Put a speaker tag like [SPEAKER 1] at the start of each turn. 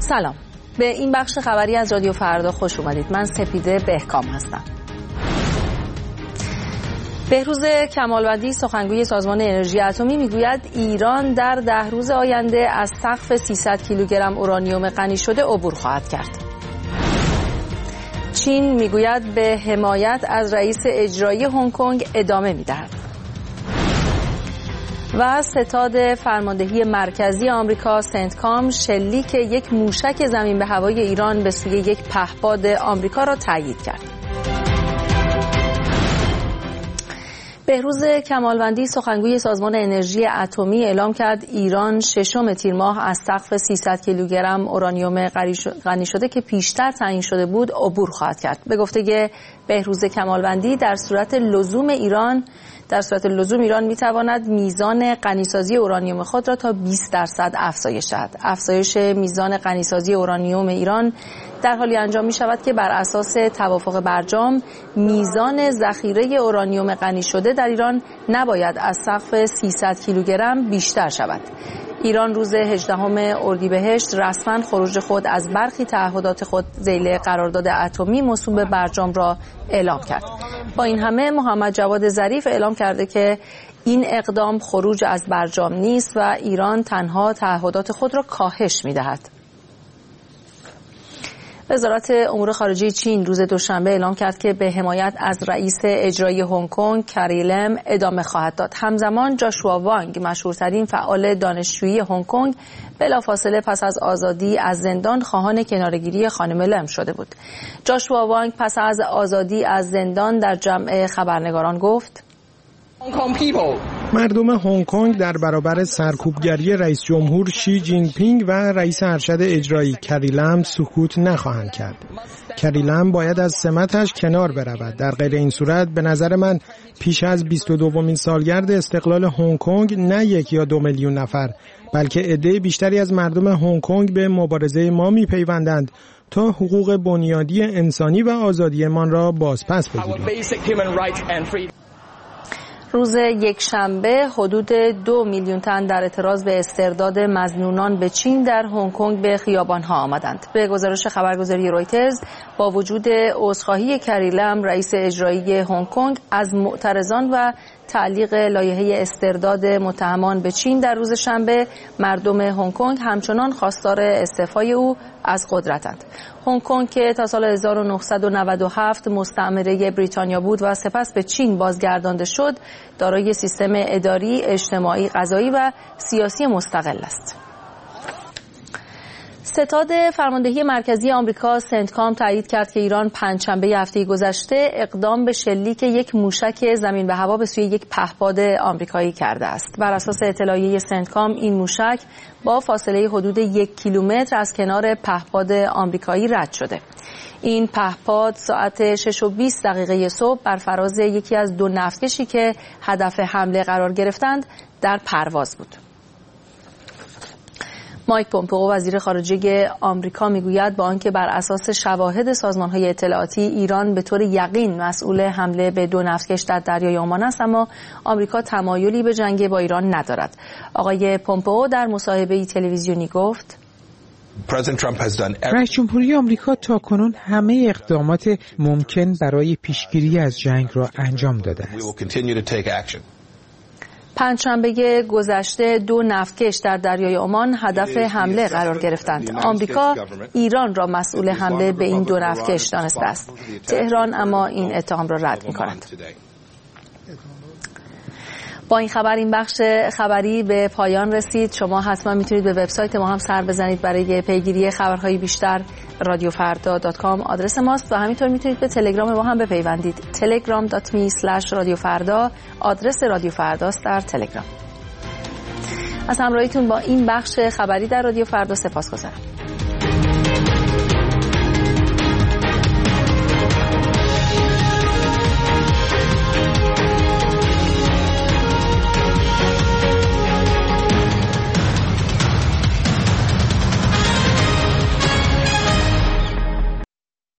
[SPEAKER 1] سلام، به این بخش خبری از رادیو فردا خوش اومدید. من سپیده بهکام هستم. بهروز کمالوندی سخنگوی سازمان انرژی اتمی میگوید ایران در 10 روز آینده از سقف 300 کیلوگرم اورانیوم غنی شده عبور خواهد کرد. چین میگوید به حمایت از رئیس اجرایی هنگ کنگ ادامه میدهد. و ستاد فرماندهی مرکزی آمریکا سنتکام شلیک یک موشک زمین به هوای ایران به سوی یک پهپاد آمریکا را تایید کرد. بهروز کمالوندی سخنگوی سازمان انرژی اتمی اعلام کرد ایران 6 تیر ماه از سقف 300 کیلوگرم اورانیوم غنی شده که پیشتر تعیین شده بود عبور خواهد کرد. به گفته بهروز کمالوندی در صورت لزوم ایران میتواند میزان غنیسازی اورانیوم خود را تا 20% افزایش دهد. افزایش میزان غنیسازی اورانیوم ایران در حالی انجام می شود که بر اساس توافق برجام میزان ذخیره اورانیوم غنی شده در ایران نباید از سقف 300 کیلوگرم بیشتر شود. ایران روز 18 اردیبهشت رسما خروج خود از برخی تعهدات خود ذیل قرارداد اتمی موسوم به برجام را اعلام کرد. با این همه محمد جواد ظریف اعلام کرده که این اقدام خروج از برجام نیست و ایران تنها تعهدات خود را کاهش می‌دهد. وزارت امور خارجه چین روز دوشنبه اعلام کرد که به حمایت از رئیس اجرایی هنگ کنگ کری لم ادامه خواهد داد. همزمان جاشوا وانگ مشهورترین فعال دانشجویی هنگ کنگ بلافاصله پس از آزادی از زندان خواهان کناره‌گیری خانم لم شده بود. جاشوا وانگ پس از آزادی از زندان در جمع خبرنگاران گفت:
[SPEAKER 2] مردم هنگ کنگ در برابر سرکوبگری رئیس جمهور شی جینگ پینگ و رئیس ارشد اجرایی کری لم سکوت نخواهند کرد. کری لم باید از سمتش کنار برود. در غیر این صورت به نظر من پیش از 22مین سالگرد استقلال هنگ کنگ نه 1 یا 2 میلیون نفر بلکه عده بیشتری از مردم هنگ کنگ به مبارزه ما میپیوندند تا حقوق بنیادی انسانی و آزادیمان را بازپس بگیریم.
[SPEAKER 1] روز یکشنبه حدود 2 میلیون تن در اعتراض به استرداد مظنونان به چین در هنگ کنگ به خیابان‌ها آمدند. به گزارش خبرگزاری رویترز با وجود عذرخواهی کری لم رئیس اجرایی هنگ کنگ از معترضان و تعلیق لایحه استرداد متهمان به چین در روز شنبه، مردم هنگ کنگ همچنان خواستار استعفای او از قدرتند. هنگ کنگ که تا سال 1997 مستعمره بریتانیا بود و سپس به چین بازگردانده شد، دارای سیستم اداری، اجتماعی، قضایی و سیاسی مستقل است. ستاد فرماندهی مرکزی آمریکا سنتکام تایید کرد که ایران پنجشنبه هفته گذشته اقدام به شلیک یک موشک زمین به هوا به سوی یک پهپاد آمریکایی کرده است. بر اساس اطلاعیه سنتکام این موشک با فاصله حدود 1 کیلومتر از کنار پهپاد آمریکایی رد شده. این پهپاد ساعت 6:20 صبح بر فراز یکی از 2 نفتکشی که هدف حمله قرار گرفتند در پرواز بود. مایک پومپئو وزیر خارجه آمریکا میگوید با آنکه بر اساس شواهد سازمان‌های اطلاعاتی ایران به طور یقین مسئول حمله به 2 نفتکش در دریای عمان است، اما آمریکا تمایلی به جنگ با ایران ندارد. آقای پومپئو در مصاحبه‌ای تلویزیونی گفت:
[SPEAKER 3] رئیس جمهوری آمریکا تاکنون همه اقدامات ممکن برای پیشگیری از جنگ را انجام داده است.
[SPEAKER 1] پنجشنبه گذشته 2 نفتکش در دریای عمان هدف حمله قرار گرفتند. آمریکا ایران را مسئول حمله به این 2 نفتکش دانسته است. تهران اما این اتهام را رد می‌کند. با این خبر این بخش خبری به پایان رسید. شما حتما میتونید به وبسایت ما هم سر بزنید برای پیگیری خبرهای بیشتر. radiofarda.com آدرس ماست و همینطور میتونید به تلگرام ما هم بپیوندید. telegram.me/radiofarda آدرس رادیو فرداست در تلگرام. از همراهیتون با این بخش خبری در رادیو فردا سپاسگزارم.